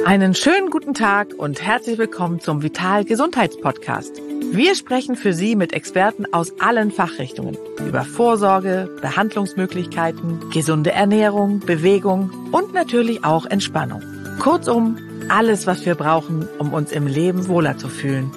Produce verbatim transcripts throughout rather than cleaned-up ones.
Einen schönen guten Tag und herzlich willkommen zum Vital Gesundheitspodcast. Wir sprechen für Sie mit Experten aus allen Fachrichtungen über Vorsorge, Behandlungsmöglichkeiten, gesunde Ernährung, Bewegung und natürlich auch Entspannung. Kurzum, alles, was wir brauchen, um uns im Leben wohler zu fühlen.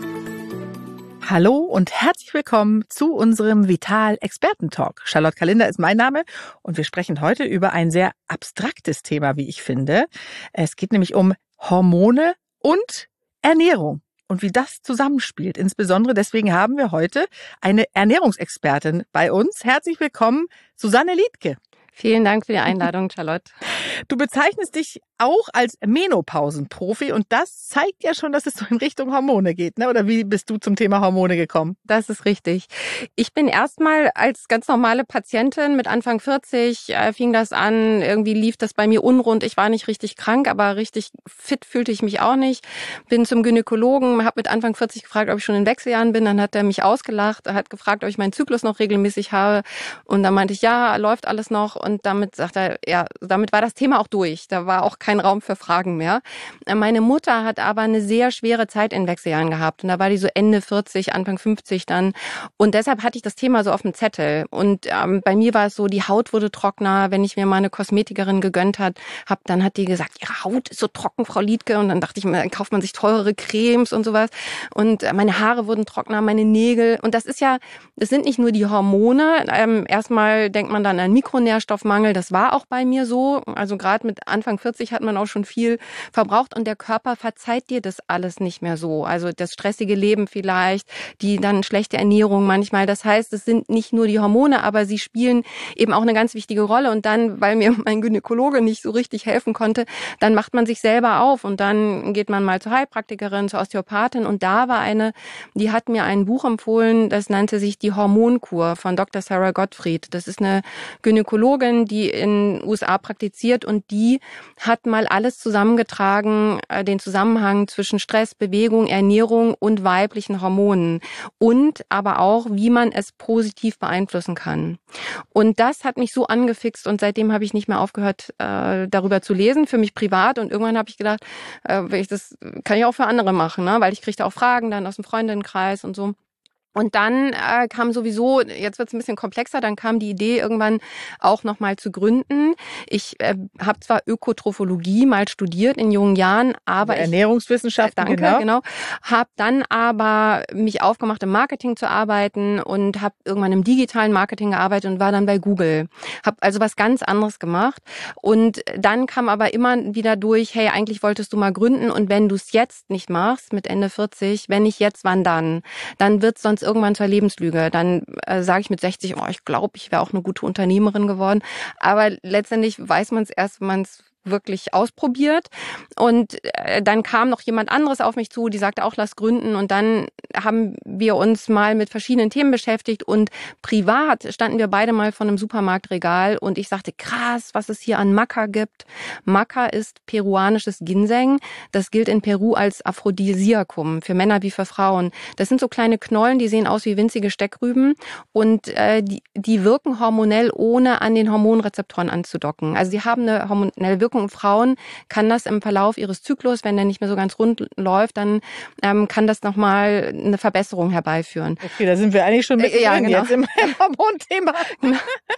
Hallo und herzlich willkommen zu unserem Vital Experten-Talk. Charlotte Kalinder ist mein Name und wir sprechen heute über ein sehr abstraktes Thema, wie ich finde. Es geht nämlich um Hormone und Ernährung und wie das zusammenspielt. Insbesondere deswegen haben wir heute eine Ernährungsexpertin bei uns. Herzlich willkommen, Susanne Liedtke. Vielen Dank für die Einladung, Charlotte. Du bezeichnest dich auch als Menopausenprofi und das zeigt ja schon, dass es so in Richtung Hormone geht, ne? Oder wie bist du zum Thema Hormone gekommen? Das ist richtig. Ich bin erstmal als ganz normale Patientin mit Anfang vierzig, äh, fing das an, irgendwie lief das bei mir unrund. Ich war nicht richtig krank, aber richtig fit fühlte ich mich auch nicht. Bin zum Gynäkologen, habe mit Anfang vierzig gefragt, ob ich schon in Wechseljahren bin. Dann hat er mich ausgelacht, hat gefragt, ob ich meinen Zyklus noch regelmäßig habe. Und dann meinte ich, ja, läuft alles noch. Und damit sagt er, ja, damit war das Thema auch durch. Da war auch kein Raum für Fragen mehr. Meine Mutter hat aber eine sehr schwere Zeit in Wechseljahren gehabt. Und da war die so Ende vierzig, Anfang fünfzig dann. Und deshalb hatte ich das Thema so auf dem Zettel. Und ähm, bei mir war es so, die Haut wurde trockener. Wenn ich mir mal eine Kosmetikerin gegönnt hat, hab, dann hat die gesagt, ihre Haut ist so trocken, Frau Liedtke. Und dann dachte ich mir, dann kauft man sich teurere Cremes und sowas. Und meine Haare wurden trockener, meine Nägel. Und das ist ja, das sind nicht nur die Hormone. Ähm, erstmal denkt man dann an Mikronährstoffmangel. Das war auch bei mir so. Also gerade mit Anfang vierzig hat man auch schon viel verbraucht und der Körper verzeiht dir das alles nicht mehr so. Also das stressige Leben vielleicht, die dann schlechte Ernährung manchmal. Das heißt, es sind nicht nur die Hormone, aber sie spielen eben auch eine ganz wichtige Rolle. Und dann, weil mir mein Gynäkologe nicht so richtig helfen konnte, dann macht man sich selber auf und dann geht man mal zur Heilpraktikerin, zur Osteopathin. Und da war eine, die hat mir ein Buch empfohlen, das nannte sich Die Hormonkur von Doktor Sarah Gottfried. Das ist eine Gynäkologin, die in den U S A praktiziert und die hat mal alles zusammengetragen, den Zusammenhang zwischen Stress, Bewegung, Ernährung und weiblichen Hormonen und aber auch, wie man es positiv beeinflussen kann. Und das hat mich so angefixt und seitdem habe ich nicht mehr aufgehört, äh, darüber zu lesen, für mich privat. Und irgendwann habe ich gedacht, äh, ich das kann ich auch für andere machen, ne? Weil ich kriegte auch Fragen dann aus dem Freundinnenkreis und so. Und dann äh, kam sowieso, jetzt wird es ein bisschen komplexer, dann kam die Idee irgendwann auch nochmal zu gründen. Ich äh, habe zwar Ökotrophologie mal studiert in jungen Jahren, aber also Ernährungswissenschaften, ich, äh, danke, genau, genau habe dann aber mich aufgemacht, im Marketing zu arbeiten und habe irgendwann im digitalen Marketing gearbeitet und war dann bei Google. Habe also was ganz anderes gemacht und dann kam aber immer wieder durch, hey, eigentlich wolltest du mal gründen und wenn du es jetzt nicht machst, mit Ende vierzig, wenn nicht jetzt, wann dann? Dann wird es sonst irgendwann zur Lebenslüge. Dann äh, sage ich mit sechzig, oh, ich glaube, ich wäre auch eine gute Unternehmerin geworden. Aber letztendlich weiß man es erst, wenn man es wirklich ausprobiert. Und äh, dann kam noch jemand anderes auf mich zu, die sagte auch, lass gründen. Und dann haben wir uns mal mit verschiedenen Themen beschäftigt und privat standen wir beide mal vor einem Supermarktregal und ich sagte, krass, was es hier an Maca gibt. Maca ist peruanisches Ginseng. Das gilt in Peru als Aphrodisiakum für Männer wie für Frauen. Das sind so kleine Knollen, die sehen aus wie winzige Steckrüben und äh, die, die wirken hormonell, ohne an den Hormonrezeptoren anzudocken. Also sie haben eine hormonelle Wirkung. Frauen kann das im Verlauf ihres Zyklus, wenn der nicht mehr so ganz rund läuft, dann ähm, kann das nochmal eine Verbesserung herbeiführen. Okay, da sind wir eigentlich schon mit äh, ja, drin genau. jetzt im Hormonthema. Genau.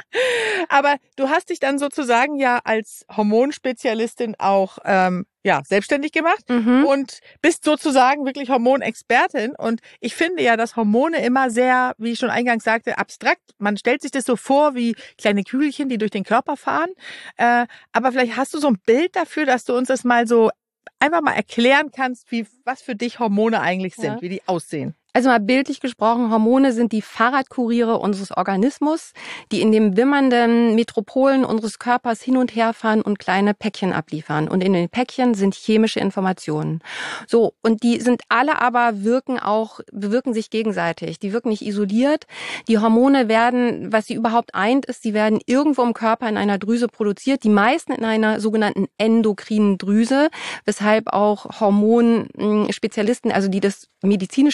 Aber du hast dich dann sozusagen ja als Hormonspezialistin auch ähm, ja selbstständig gemacht Mhm. und bist sozusagen wirklich Hormonexpertin. Und ich finde ja, dass Hormone immer sehr, wie ich schon eingangs sagte, abstrakt. Man stellt sich das so vor wie kleine Kügelchen, die durch den Körper fahren. Äh, aber vielleicht hast du so ein Bild dafür, dass du uns das mal so einfach mal erklären kannst, wie was für dich Hormone eigentlich sind, Ja. wie die aussehen. Also mal bildlich gesprochen, Hormone sind die Fahrradkuriere unseres Organismus, die in den wimmernden Metropolen unseres Körpers hin und her fahren und kleine Päckchen abliefern. Und in den Päckchen sind chemische Informationen. So, und die sind alle aber wirken auch, bewirken sich gegenseitig. Die wirken nicht isoliert. Die Hormone werden, was sie überhaupt eint, ist, sie werden irgendwo im Körper in einer Drüse produziert. Die meisten in einer sogenannten endokrinen Drüse, weshalb auch Hormonspezialisten, also die das medizinisch studiert haben,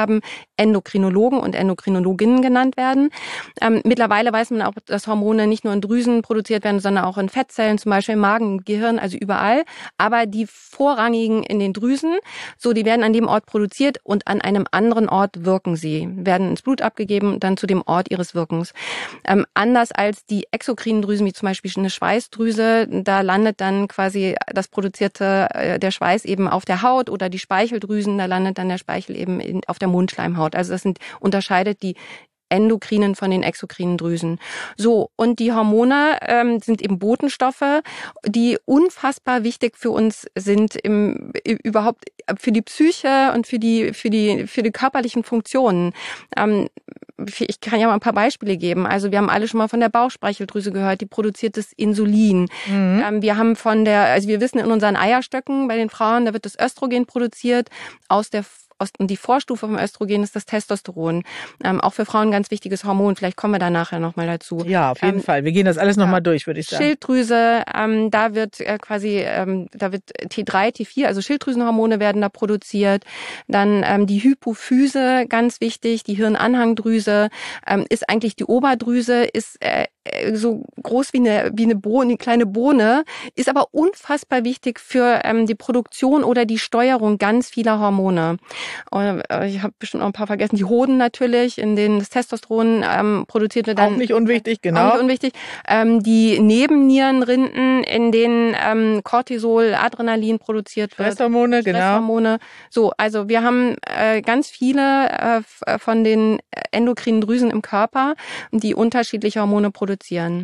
haben, Endokrinologen und Endokrinologinnen genannt werden. Ähm, mittlerweile weiß man auch, dass Hormone nicht nur in Drüsen produziert werden, sondern auch in Fettzellen, zum Beispiel im Magen, Gehirn, also überall. Aber die vorrangigen in den Drüsen, so die werden an dem Ort produziert und an einem anderen Ort wirken sie, werden ins Blut abgegeben und dann zu dem Ort ihres Wirkens. Ähm, anders als die exokrinen Drüsen, wie zum Beispiel eine Schweißdrüse, da landet dann quasi das produzierte, äh, der Schweiß eben auf der Haut, oder die Speicheldrüsen, da landet dann der Speichel eben in, auf der Mundschleimhaut. Also das sind, unterscheidet die endokrinen von den exokrinen Drüsen. So, und die Hormone ähm, sind eben Botenstoffe, die unfassbar wichtig für uns sind, im, überhaupt für die Psyche und für die für die für die körperlichen Funktionen. Ähm, ich kann ja mal ein paar Beispiele geben. Also wir haben alle schon mal von der Bauchspeicheldrüse gehört, die produziert das Insulin. Mhm. Ähm, wir haben von der, also wir wissen in unseren Eierstöcken bei den Frauen, da wird das Östrogen produziert aus der Und die Vorstufe vom Östrogen ist das Testosteron. Ähm, auch für Frauen ein ganz wichtiges Hormon. Vielleicht kommen wir da nachher nochmal dazu. Ja, auf jeden ähm, Fall. Wir gehen das alles nochmal ja, durch, würde ich sagen. Schilddrüse, ähm, da wird äh, quasi, ähm, da wird T drei, T vier, also Schilddrüsenhormone werden da produziert. Dann ähm, die Hypophyse, ganz wichtig. Die Hirnanhangdrüse ähm, ist eigentlich die Oberdrüse, ist äh, so groß wie eine wie eine Bohne, eine kleine Bohne, ist aber unfassbar wichtig für ähm, die Produktion oder die Steuerung ganz vieler Hormone. Und, äh, ich habe bestimmt noch ein paar vergessen. Die Hoden natürlich, in denen das Testosteron ähm, produziert wird. Dann, auch nicht unwichtig, genau. Auch nicht unwichtig. Ähm, die Nebennierenrinden, in denen ähm, Cortisol, Adrenalin produziert wird. Stresshormone, genau. Stresshormone. So, also wir haben äh, ganz viele äh, von den endokrinen Drüsen im Körper, die unterschiedliche Hormone produzieren.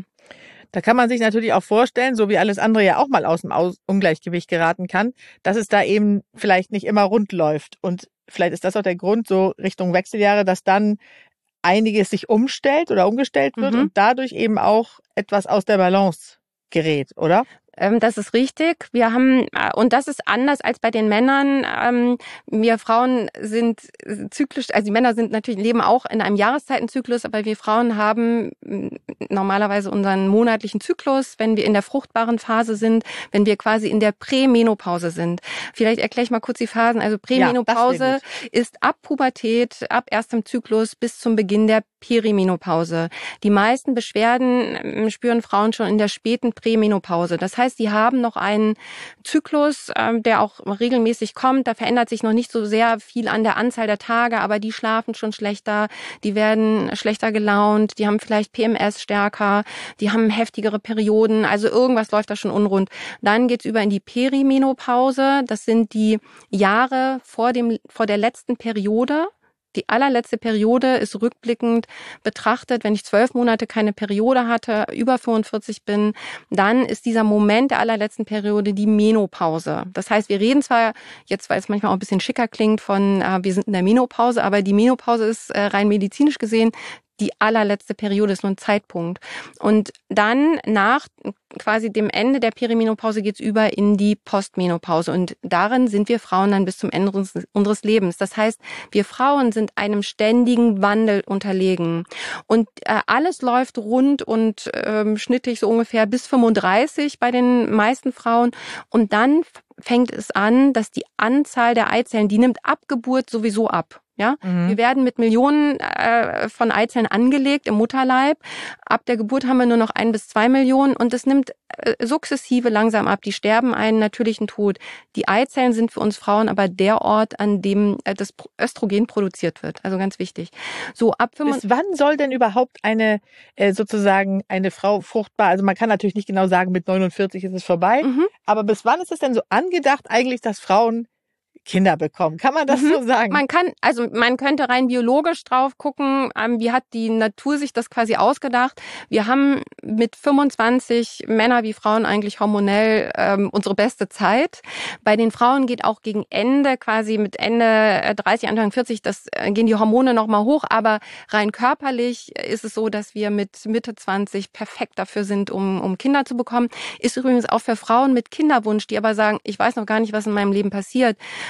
Da kann man sich natürlich auch vorstellen, so wie alles andere ja auch mal aus dem Ungleichgewicht geraten kann, dass es da eben vielleicht nicht immer rund läuft. Und vielleicht ist das auch der Grund, so Richtung Wechseljahre, dass dann einiges sich umstellt oder umgestellt wird mhm. und dadurch eben auch etwas aus der Balance gerät, oder? Das ist richtig. Wir haben, und das ist anders als bei den Männern. Wir Frauen sind zyklisch, also die Männer sind natürlich, leben auch in einem Jahreszeitenzyklus, aber wir Frauen haben normalerweise unseren monatlichen Zyklus, wenn wir in der fruchtbaren Phase sind, wenn wir quasi in der Prämenopause sind. Vielleicht erkläre ich mal kurz die Phasen. Also Prämenopause ja, ist ab Pubertät, ab erstem Zyklus bis zum Beginn der Perimenopause. Die meisten Beschwerden spüren Frauen schon in der späten Prämenopause. Das heißt, sie haben noch einen Zyklus, ähm, der auch regelmäßig kommt. Da verändert sich noch nicht so sehr viel an der Anzahl der Tage, aber die schlafen schon schlechter, die werden schlechter gelaunt, die haben vielleicht P M S stärker, die haben heftigere Perioden, also irgendwas läuft da schon unrund. Dann geht's über in die Perimenopause. Das sind die Jahre vor dem vor der letzten Periode. Die allerletzte Periode ist rückblickend betrachtet, wenn ich zwölf Monate keine Periode hatte, über fünfundvierzig bin, dann ist dieser Moment der allerletzten Periode die Menopause. Das heißt, wir reden zwar jetzt, weil es manchmal auch ein bisschen schicker klingt, von äh, wir sind in der Menopause, aber die Menopause ist äh, rein medizinisch gesehen die allerletzte Periode, ist nur ein Zeitpunkt. Und dann nach quasi dem Ende der Perimenopause geht's über in die Postmenopause. Und darin sind wir Frauen dann bis zum Ende unseres Lebens. Das heißt, wir Frauen sind einem ständigen Wandel unterlegen. Und äh, alles läuft rund und ähm, schnittig so ungefähr bis fünfunddreißig bei den meisten Frauen. Und dann fängt es an, dass die Anzahl der Eizellen, die nimmt ab Geburt sowieso ab. Ja, mhm. Wir werden mit Millionen äh, von Eizellen angelegt im Mutterleib. Ab der Geburt haben wir nur noch ein bis zwei Millionen und das nimmt äh, sukzessive langsam ab. Die sterben einen natürlichen Tod. Die Eizellen sind für uns Frauen aber der Ort, an dem äh, das Östrogen produziert wird. Also ganz wichtig. So ab Bis wann soll denn überhaupt eine äh, sozusagen eine Frau fruchtbar? Also man kann natürlich nicht genau sagen, mit neunundvierzig ist es vorbei. Mhm. Aber bis wann ist es denn so angedacht eigentlich, dass Frauen Kinder bekommen? Kann man das mhm. so sagen? Man kann, also man könnte rein biologisch drauf gucken, ähm, wie hat die Natur sich das quasi ausgedacht. Wir haben mit fünfundzwanzig Männer wie Frauen eigentlich hormonell ähm, unsere beste Zeit. Bei den Frauen geht auch gegen Ende, quasi mit Ende dreißig, Anfang vierzig, das äh, gehen die Hormone nochmal hoch, aber rein körperlich ist es so, dass wir mit Mitte zwanzig perfekt dafür sind, um, um Kinder zu bekommen. Ist übrigens auch für Frauen mit Kinderwunsch, die aber sagen, ich weiß noch gar nicht, was in meinem Leben passiert,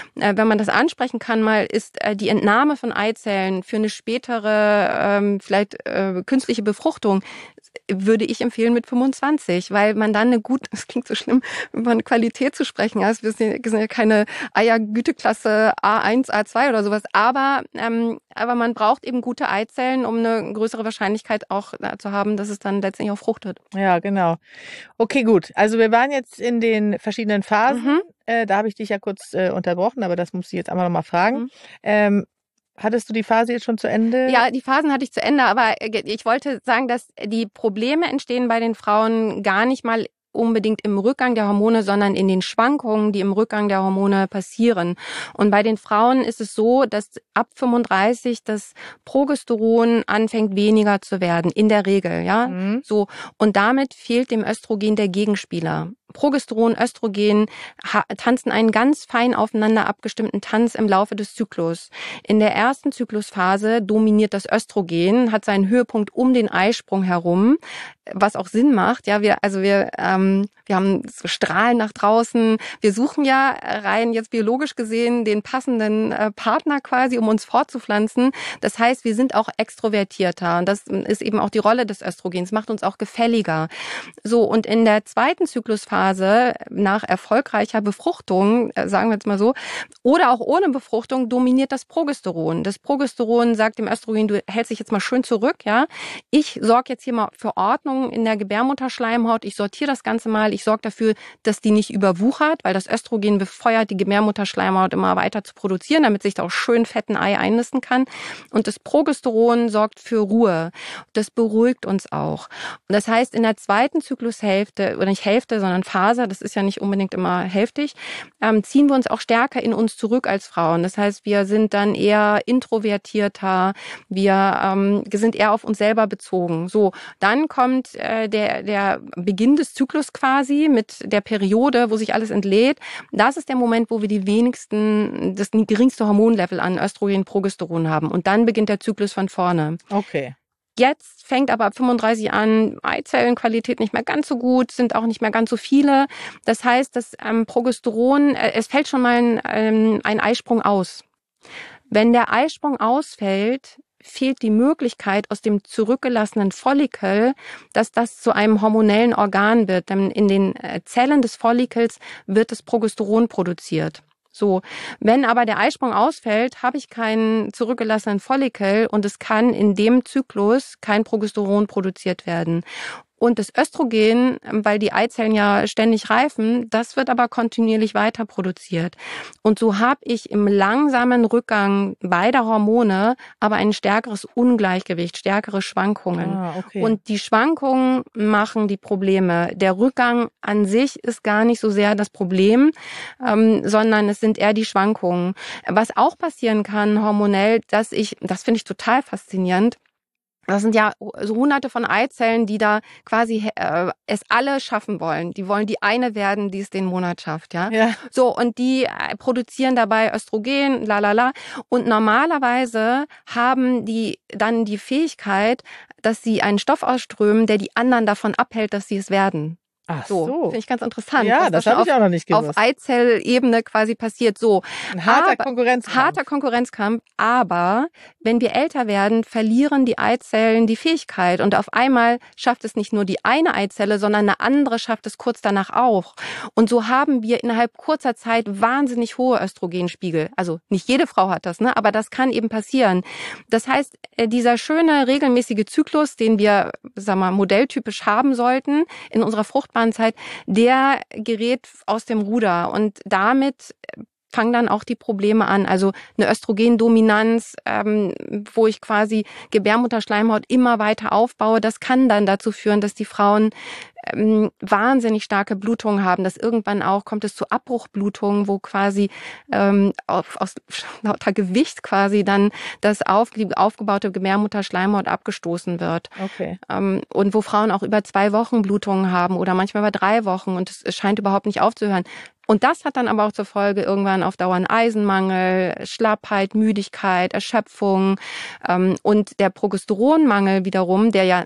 äh, wenn man das ansprechen kann mal, ist äh, die Entnahme von Eizellen für eine spätere, ähm, vielleicht äh, künstliche Befruchtung, würde ich empfehlen mit fünfundzwanzig, weil man dann eine gut, das klingt so schlimm, über eine Qualität zu sprechen, ja, wir sind ja keine Eiergüteklasse A eins, A zwei oder sowas, aber ähm, aber man braucht eben gute Eizellen, um eine größere Wahrscheinlichkeit auch äh, zu haben, dass es dann letztendlich auch fruchtet. Ja, genau. Okay, gut. Also wir waren jetzt in den verschiedenen Phasen. Mhm. Äh, da habe ich dich ja kurz äh, unterbrochen, aber das muss ich jetzt einmal nochmal fragen. Mhm. Ähm, Hattest du die Phase jetzt schon zu Ende? Ja, die Phasen hatte ich zu Ende, aber ich wollte sagen, dass die Probleme entstehen bei den Frauen gar nicht mal unbedingt im Rückgang der Hormone, sondern in den Schwankungen, die im Rückgang der Hormone passieren. Und bei den Frauen ist es so, dass ab fünfunddreißig das Progesteron anfängt weniger zu werden, in der Regel, ja. Mhm. So. Und damit fehlt dem Östrogen der Gegenspieler. Progesteron, Östrogen ha- tanzen einen ganz fein aufeinander abgestimmten Tanz im Laufe des Zyklus. In der ersten Zyklusphase dominiert das Östrogen, hat seinen Höhepunkt um den Eisprung herum, was auch Sinn macht. Ja, wir, also wir, ähm, wir haben so Strahlen nach draußen. Wir suchen ja rein jetzt biologisch gesehen den passenden äh, Partner quasi, um uns fortzupflanzen. Das heißt, wir sind auch extrovertierter. Und das ist eben auch die Rolle des Östrogens, macht uns auch gefälliger. So, und in der zweiten Zyklusphase nach erfolgreicher Befruchtung, sagen wir jetzt mal so, oder auch ohne Befruchtung, dominiert das Progesteron. Das Progesteron sagt dem Östrogen, du hältst dich jetzt mal schön zurück, ja. Ich sorge jetzt hier mal für Ordnung in der Gebärmutterschleimhaut. Ich sortiere das Ganze mal. Ich sorge dafür, dass die nicht überwuchert, weil das Östrogen befeuert die Gebärmutterschleimhaut immer weiter zu produzieren, damit sich da auch schön fetten Ei einnisten kann. Und das Progesteron sorgt für Ruhe. Das beruhigt uns auch. Und das heißt, in der zweiten Zyklushälfte, oder nicht Hälfte, sondern Phase, das ist ja nicht unbedingt immer hälftig, ähm, ziehen wir uns auch stärker in uns zurück als Frauen. Das heißt, wir sind dann eher introvertierter, wir ähm, sind eher auf uns selber bezogen. So, dann kommt äh, der, der Beginn des Zyklus quasi mit der Periode, wo sich alles entlädt. Das ist der Moment, wo wir die wenigsten, das geringste Hormonlevel an Östrogen, Progesteron haben. Und dann beginnt der Zyklus von vorne. Okay. Jetzt fängt aber ab fünfunddreißig an, Eizellenqualität nicht mehr ganz so gut, sind auch nicht mehr ganz so viele. Das heißt, das ähm, Progesteron, äh, es fällt schon mal ein, ähm, ein Eisprung aus. Wenn der Eisprung ausfällt, fehlt die Möglichkeit aus dem zurückgelassenen Follikel, dass das zu einem hormonellen Organ wird. Denn in den Zellen des Follikels wird das Progesteron produziert. So, wenn aber der Eisprung ausfällt, habe ich keinen zurückgelassenen Follikel und es kann in dem Zyklus kein Progesteron produziert werden. Und das Östrogen, weil die Eizellen ja ständig reifen, das wird aber kontinuierlich weiter produziert. Und so habe ich im langsamen Rückgang beider Hormone aber ein stärkeres Ungleichgewicht, stärkere Schwankungen. Ah, okay. Und die Schwankungen machen die Probleme. Der Rückgang an sich ist gar nicht so sehr das Problem, ähm, sondern es sind eher die Schwankungen. Was auch passieren kann hormonell, dass ich, das finde ich total faszinierend, das sind ja so hunderte von Eizellen, die da quasi äh, es alle schaffen wollen. Die wollen die eine werden, die es den Monat schafft, ja. Ja. So, und die äh, produzieren dabei Östrogen, la la la. Und normalerweise haben die dann die Fähigkeit, dass sie einen Stoff ausströmen, der die anderen davon abhält, dass sie es werden. Ach So, so. finde ich ganz interessant. Ja, was das da schon habe ich auf, auch noch nicht gewusst. auf Eizellebene quasi passiert. So, Ein harter aber, Konkurrenzkampf. Harter Konkurrenzkampf, aber wenn wir älter werden, verlieren die Eizellen die Fähigkeit und auf einmal schafft es nicht nur die eine Eizelle, sondern eine andere schafft es kurz danach auch. Und so haben wir innerhalb kurzer Zeit wahnsinnig hohe Östrogenspiegel. Also nicht jede Frau hat das, ne? Aber das kann eben passieren. Das heißt, dieser schöne regelmäßige Zyklus, den wir, sag mal, modelltypisch haben sollten in unserer fruchtbaren Zeit, der gerät aus dem Ruder und damit fangen dann auch die Probleme an. Also eine Östrogendominanz, ähm, wo ich quasi Gebärmutterschleimhaut immer weiter aufbaue, das kann dann dazu führen, dass die Frauen ähm, wahnsinnig starke Blutungen haben. Dass irgendwann auch kommt es zu Abbruchblutungen, wo quasi ähm, auf, aus lauter Gewicht quasi dann das auf, die aufgebaute Gebärmutterschleimhaut abgestoßen wird. Okay. Ähm, und wo Frauen auch über zwei Wochen Blutungen haben oder manchmal über drei Wochen und es, es scheint überhaupt nicht aufzuhören. Und das hat dann aber auch zur Folge irgendwann auf Dauer einen Eisenmangel, Schlappheit, Müdigkeit, Erschöpfung ähm, und der Progesteronmangel wiederum, der ja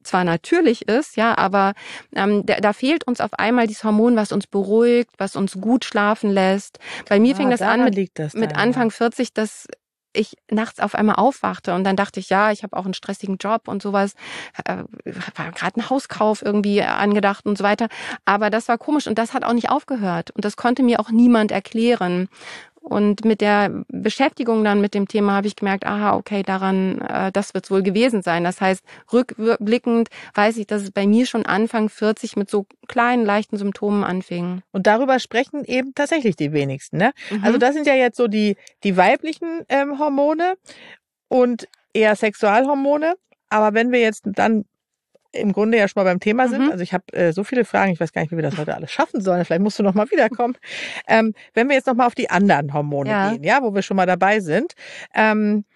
zwar natürlich ist, ja, aber ähm, da, da fehlt uns auf einmal dieses Hormon, was uns beruhigt, was uns gut schlafen lässt. Bei mir ah, fing das an mit, das mit dann, Anfang ja. vierzig, dass ich nachts auf einmal aufwachte und dann dachte ich, ja, ich habe auch einen stressigen Job und sowas, äh, war gerade ein Hauskauf irgendwie angedacht und so weiter, aber das war komisch und das hat auch nicht aufgehört und das konnte mir auch niemand erklären. Und mit der Beschäftigung dann mit dem Thema habe ich gemerkt, aha, okay, daran, äh, das wird es wohl gewesen sein. Das heißt, rückblickend weiß ich, dass es bei mir schon Anfang vierzig mit so kleinen, leichten Symptomen anfing. Und darüber sprechen eben tatsächlich die wenigsten, ne? Mhm. Also das sind ja jetzt so die, die weiblichen ähm, Hormone und eher Sexualhormone. Aber wenn wir jetzt dann im Grunde ja schon mal beim Thema sind. Mhm. Also ich habe äh, so viele Fragen, ich weiß gar nicht, wie wir das heute alles schaffen sollen. Vielleicht musst du noch mal wiederkommen. Ähm, wenn wir jetzt noch mal auf die anderen Hormone ja. gehen, ja, wo wir schon mal dabei sind. Ähm,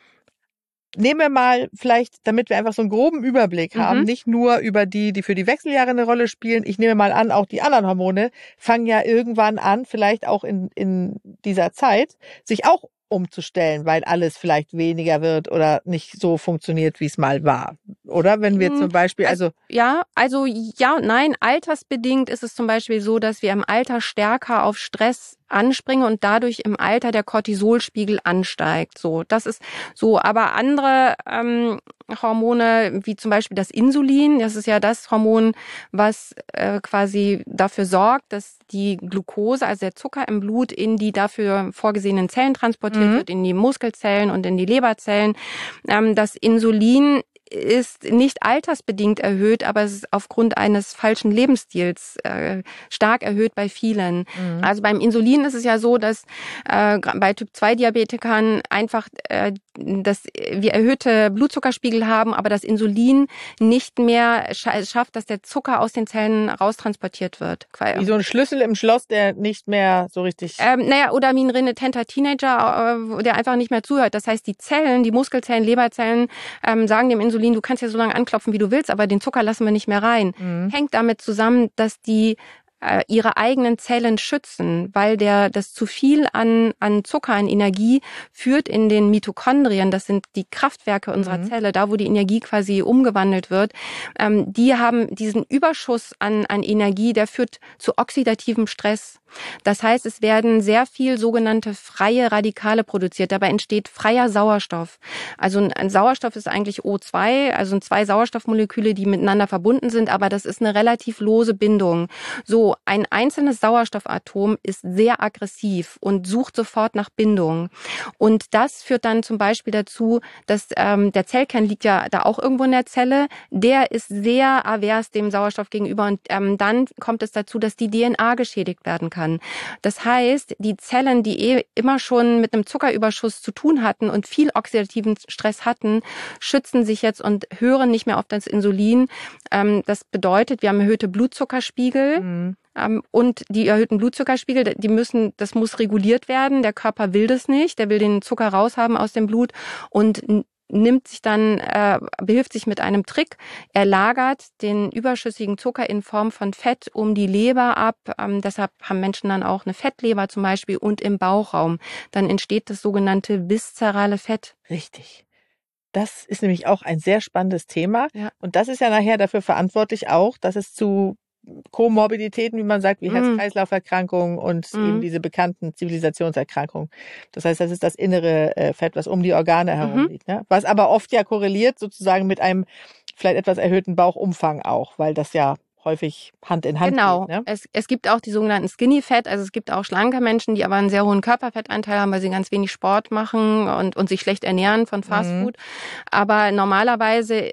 nehmen wir mal vielleicht, damit wir einfach so einen groben Überblick mhm. haben, nicht nur über die, die für die Wechseljahre eine Rolle spielen. Ich nehme mal an, auch die anderen Hormone fangen ja irgendwann an, vielleicht auch in, in dieser Zeit, sich auch umzustellen, weil alles vielleicht weniger wird oder nicht so funktioniert, wie es mal war. Oder wenn wir zum Beispiel, also, also ja, also ja und nein, altersbedingt ist es zum Beispiel so, dass wir im Alter stärker auf Stress anspringen und dadurch im Alter der Cortisolspiegel ansteigt. So, das ist so. Aber andere ähm, Hormone, wie zum Beispiel das Insulin, das ist ja das Hormon, was äh, quasi dafür sorgt, dass die Glucose, also der Zucker im Blut, in die dafür vorgesehenen Zellen transportiert mhm. wird, in die Muskelzellen und in die Leberzellen. Ähm, das Insulin ist nicht altersbedingt erhöht, aber es ist aufgrund eines falschen Lebensstils äh, stark erhöht bei vielen. Mhm. Also beim Insulin ist es ja so, dass äh, bei Typ zwei Diabetikern einfach äh, dass wir erhöhte Blutzuckerspiegel haben, aber das Insulin nicht mehr scha- schafft, dass der Zucker aus den Zellen raustransportiert wird. Wie so ein Schlüssel im Schloss, der nicht mehr so richtig... Ähm, naja, oder wie ein renitenter Teenager, äh, der einfach nicht mehr zuhört. Das heißt, die Zellen, die Muskelzellen, Leberzellen ähm, sagen dem Insulin, du kannst ja so lange anklopfen, wie du willst, aber den Zucker lassen wir nicht mehr rein. Mhm. Hängt damit zusammen, dass die äh, ihre eigenen Zellen schützen, weil der das zu viel an an Zucker, an Energie führt in den Mitochondrien, das sind die Kraftwerke unserer mhm. Zelle, da wo die Energie quasi umgewandelt wird. Ähm, die haben diesen Überschuss an an Energie, der führt zu oxidativem Stress. Das heißt, es werden sehr viel sogenannte freie Radikale produziert. Dabei entsteht freier Sauerstoff. Also ein Sauerstoff ist eigentlich O zwei, also zwei Sauerstoffmoleküle, die miteinander verbunden sind, aber das ist eine relativ lose Bindung. So, ein einzelnes Sauerstoffatom ist sehr aggressiv und sucht sofort nach Bindung. Und das führt dann zum Beispiel dazu, dass ähm, der Zellkern liegt ja da auch irgendwo in der Zelle, der ist sehr avers dem Sauerstoff gegenüber und ähm, dann kommt es dazu, dass die D N A geschädigt werden kann. Kann. Das heißt, die Zellen, die eh immer schon mit einem Zuckerüberschuss zu tun hatten und viel oxidativen Stress hatten, schützen sich jetzt und hören nicht mehr auf das Insulin. Das bedeutet, wir haben erhöhte Blutzuckerspiegel. Mhm. Und die erhöhten Blutzuckerspiegel, die müssen, das muss reguliert werden. Der Körper will das nicht. Der will den Zucker raushaben aus dem Blut und nimmt sich dann, äh, behilft sich mit einem Trick. Er lagert den überschüssigen Zucker in Form von Fett um die Leber ab. Ähm, deshalb haben Menschen dann auch eine Fettleber zum Beispiel und im Bauchraum. Dann entsteht das sogenannte viszerale Fett. Richtig. Das ist nämlich auch ein sehr spannendes Thema. Ja. Und das ist ja nachher dafür verantwortlich auch, dass es zu Komorbiditäten, wie man sagt, wie Herz-Kreislauf-Erkrankungen und mm. eben diese bekannten Zivilisationserkrankungen. Das heißt, das ist das innere äh, Fett, was um die Organe herum mhm. liegt. Ne? Was aber oft ja korreliert sozusagen mit einem vielleicht etwas erhöhten Bauchumfang auch, weil das ja häufig Hand in Hand genau. geht. Genau. Ne? Es, es gibt auch die sogenannten Skinny Fat, also es gibt auch schlanke Menschen, die aber einen sehr hohen Körperfettanteil haben, weil sie ganz wenig Sport machen und, und sich schlecht ernähren von Fastfood. Mhm. Aber normalerweise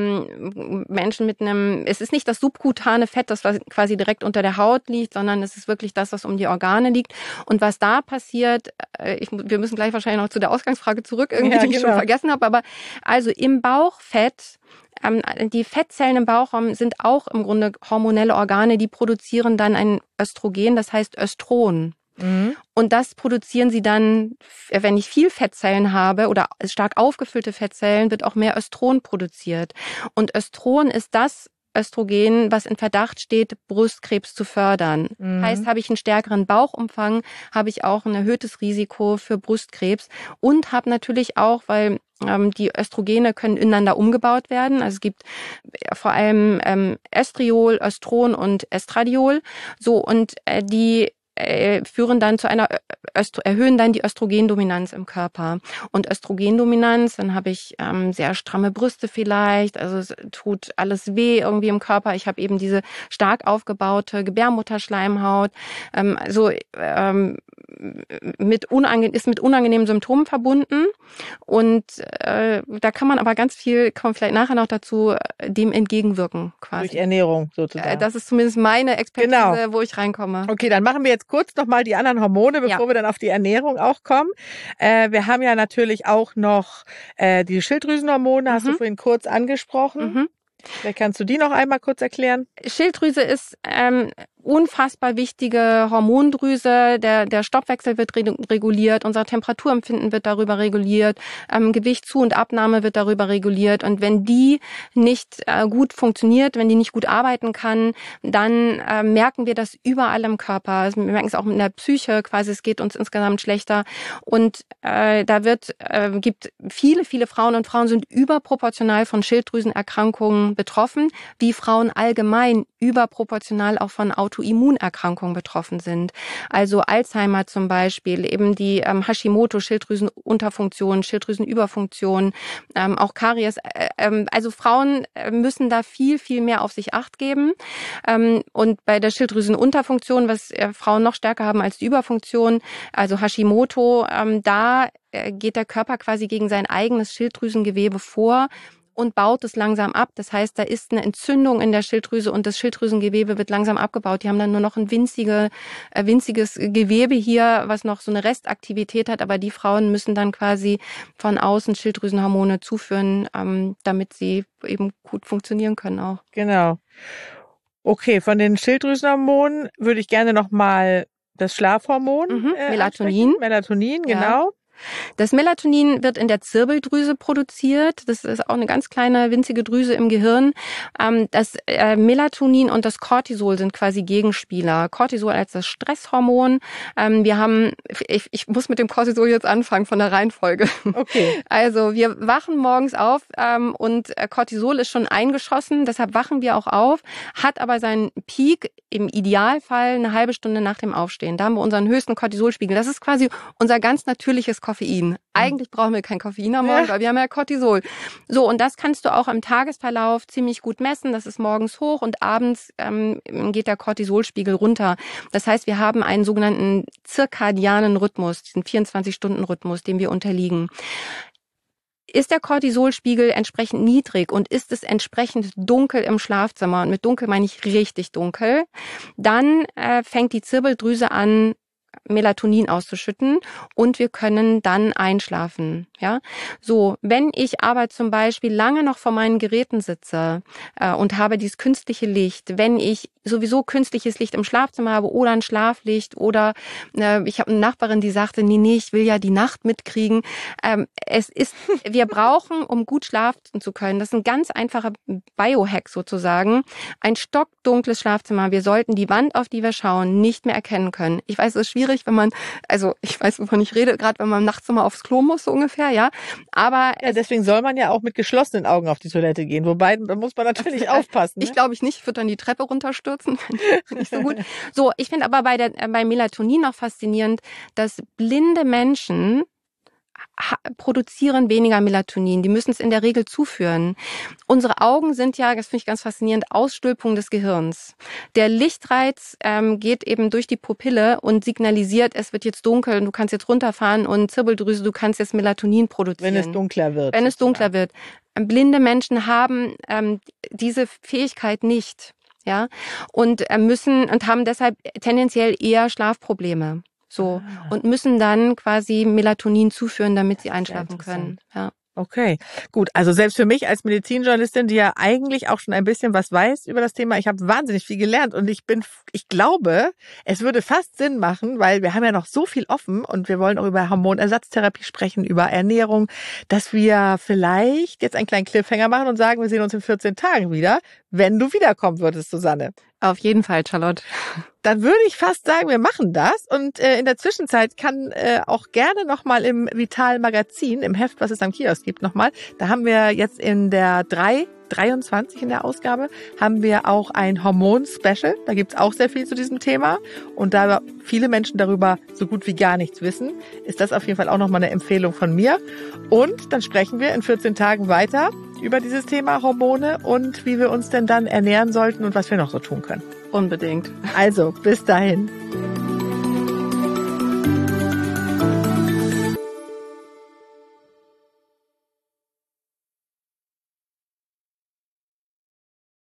ähm, Menschen mit einem, es ist nicht das subkutane Fett, das quasi direkt unter der Haut liegt, sondern es ist wirklich das, was um die Organe liegt. Und was da passiert, ich, wir müssen gleich wahrscheinlich noch zu der Ausgangsfrage zurück, irgendwie, ja, die genau. ich schon vergessen habe, aber also im Bauchfett, die Fettzellen im Bauchraum sind auch im Grunde hormonelle Organe, die produzieren dann ein Östrogen, das heißt Östron. Mhm. Und das produzieren sie dann, wenn ich viel Fettzellen habe oder stark aufgefüllte Fettzellen, wird auch mehr Östron produziert. Und Östron ist das Östrogen, was in Verdacht steht, Brustkrebs zu fördern. Mhm. Heißt, habe ich einen stärkeren Bauchumfang, habe ich auch ein erhöhtes Risiko für Brustkrebs und habe natürlich auch, weil ähm, die Östrogene können ineinander umgebaut werden. Also es gibt vor allem ähm, Östriol, Östron und Estradiol. So, und äh, die führen dann zu einer, Östro, erhöhen dann die Östrogendominanz im Körper. Und Östrogendominanz, dann habe ich ähm, sehr stramme Brüste vielleicht, also es tut alles weh irgendwie im Körper. Ich habe eben diese stark aufgebaute Gebärmutterschleimhaut. Ähm, also ähm, mit unange- ist mit unangenehmen Symptomen verbunden. Und äh, da kann man aber ganz viel, kommen vielleicht nachher noch dazu, dem entgegenwirken quasi. Durch Ernährung sozusagen. Das ist zumindest meine Expertise, genau. wo ich reinkomme. Okay, dann machen wir jetzt kurz nochmal die anderen Hormone, bevor ja. wir dann auf die Ernährung auch kommen. Äh, wir haben ja natürlich auch noch äh, die Schilddrüsenhormone, mhm. hast du vorhin kurz angesprochen. Mhm. Vielleicht kannst du die noch einmal kurz erklären. Schilddrüse ist ähm, unfassbar wichtige Hormondrüse. Der, der Stoffwechsel wird re- reguliert, unser Temperaturempfinden wird darüber reguliert, ähm, Gewicht zu- und Abnahme wird darüber reguliert. Und wenn die nicht äh, gut funktioniert, wenn die nicht gut arbeiten kann, dann äh, merken wir das überall im Körper. Also wir merken es auch in der Psyche, quasi es geht uns insgesamt schlechter. Und äh, da wird äh, gibt viele, viele Frauen und Frauen sind überproportional von Schilddrüsenerkrankungen betroffen, wie Frauen allgemein überproportional auch von Autoimmunerkrankungen betroffen sind. Also Alzheimer zum Beispiel, eben die ähm, Hashimoto, Schilddrüsenunterfunktion, Schilddrüsenüberfunktion, ähm, auch Karies. Äh, ähm, also Frauen müssen da viel, viel mehr auf sich Acht geben. Ähm, und bei der Schilddrüsenunterfunktion, was äh, Frauen noch stärker haben als die Überfunktion, also Hashimoto, ähm, da äh, geht der Körper quasi gegen sein eigenes Schilddrüsengewebe vor und baut es langsam ab. Das heißt, da ist eine Entzündung in der Schilddrüse und das Schilddrüsengewebe wird langsam abgebaut. Die haben dann nur noch ein winzige, äh, winziges Gewebe hier, was noch so eine Restaktivität hat. Aber die Frauen müssen dann quasi von außen Schilddrüsenhormone zuführen, ähm, damit sie eben gut funktionieren können auch. Genau. Okay, von den Schilddrüsenhormonen würde ich gerne noch mal das Schlafhormon mhm, äh, Melatonin. Ansprechen. Melatonin, genau. Ja. Das Melatonin wird in der Zirbeldrüse produziert. Das ist auch eine ganz kleine, winzige Drüse im Gehirn. Das Melatonin und das Cortisol sind quasi Gegenspieler. Cortisol als das Stresshormon. Wir haben, ich, ich muss mit dem Cortisol jetzt anfangen von der Reihenfolge. Okay. Also wir wachen morgens auf und Cortisol ist schon eingeschossen. Deshalb wachen wir auch auf, hat aber seinen Peak im Idealfall eine halbe Stunde nach dem Aufstehen. Da haben wir unseren höchsten Cortisolspiegel. Das ist quasi unser ganz natürliches Koffein. Eigentlich brauchen wir kein Koffein am Morgen, ja. weil wir haben ja Cortisol. So, und das kannst du auch im Tagesverlauf ziemlich gut messen. Das ist morgens hoch und abends ähm, geht der Cortisolspiegel runter. Das heißt, wir haben einen sogenannten zirkadianen Rhythmus, diesen vierundzwanzig-Stunden-Rhythmus, dem wir unterliegen. Ist der Cortisolspiegel entsprechend niedrig und ist es entsprechend dunkel im Schlafzimmer, und mit dunkel meine ich richtig dunkel, dann äh, fängt die Zirbeldrüse an, Melatonin auszuschütten und wir können dann einschlafen. Ja, so, wenn ich aber zum Beispiel lange noch vor meinen Geräten sitze äh, und habe dieses künstliche Licht, wenn ich sowieso künstliches Licht im Schlafzimmer habe oder ein Schlaflicht oder äh, ich habe eine Nachbarin, die sagte, nee, nee, ich will ja die Nacht mitkriegen. Ähm, es ist, wir brauchen, um gut schlafen zu können, das ist ein ganz einfacher Biohack sozusagen, ein stockdunkles Schlafzimmer. Wir sollten die Wand, auf die wir schauen, nicht mehr erkennen können. Ich weiß, es ist schwierig, wenn man, also ich weiß, wovon ich rede, gerade wenn man nachts mal aufs Klo muss, so ungefähr, ja. Aber ja, deswegen soll man ja auch mit geschlossenen Augen auf die Toilette gehen. Wobei, da muss man natürlich aufpassen. Ne? Ich glaube ich nicht, ich würde dann die Treppe runterstürzen. Nicht so gut. So, ich finde aber bei der bei Melatonin auch faszinierend, dass blinde Menschen produzieren weniger Melatonin. Die müssen es in der Regel zuführen. Unsere Augen sind ja, das finde ich ganz faszinierend, Ausstülpung des Gehirns. Der Lichtreiz ähm, geht eben durch die Pupille und signalisiert, es wird jetzt dunkel und du kannst jetzt runterfahren und Zirbeldrüse, du kannst jetzt Melatonin produzieren. Wenn es dunkler wird. Wenn es dunkler wird. Blinde Menschen haben ähm, diese Fähigkeit nicht, ja, und äh, müssen und haben deshalb tendenziell eher Schlafprobleme. So, ah. und müssen dann quasi Melatonin zuführen, damit sie einschlafen können. Ja. Okay, gut. Also selbst für mich als Medizinjournalistin, die ja eigentlich auch schon ein bisschen was weiß über das Thema, ich habe wahnsinnig viel gelernt und ich bin, ich glaube, es würde fast Sinn machen, weil wir haben ja noch so viel offen und wir wollen auch über Hormonersatztherapie sprechen, über Ernährung, dass wir vielleicht jetzt einen kleinen Cliffhanger machen und sagen, wir sehen uns in vierzehn Tagen wieder, wenn du wiederkommen würdest, Susanne. Auf jeden Fall, Charlotte. Dann würde ich fast sagen, wir machen das. Und äh, in der Zwischenzeit kann äh, auch gerne nochmal im Vital Magazin, im Heft, was es am Kiosk gibt, nochmal, da haben wir jetzt in der drei dreiundzwanzig in der Ausgabe, haben wir auch ein Hormon-Special. Da gibt's auch sehr viel zu diesem Thema. Und da viele Menschen darüber so gut wie gar nichts wissen, ist das auf jeden Fall auch nochmal eine Empfehlung von mir. Und dann sprechen wir in vierzehn Tagen weiter über dieses Thema Hormone und wie wir uns denn dann ernähren sollten und was wir noch so tun können. Unbedingt. Also, bis dahin.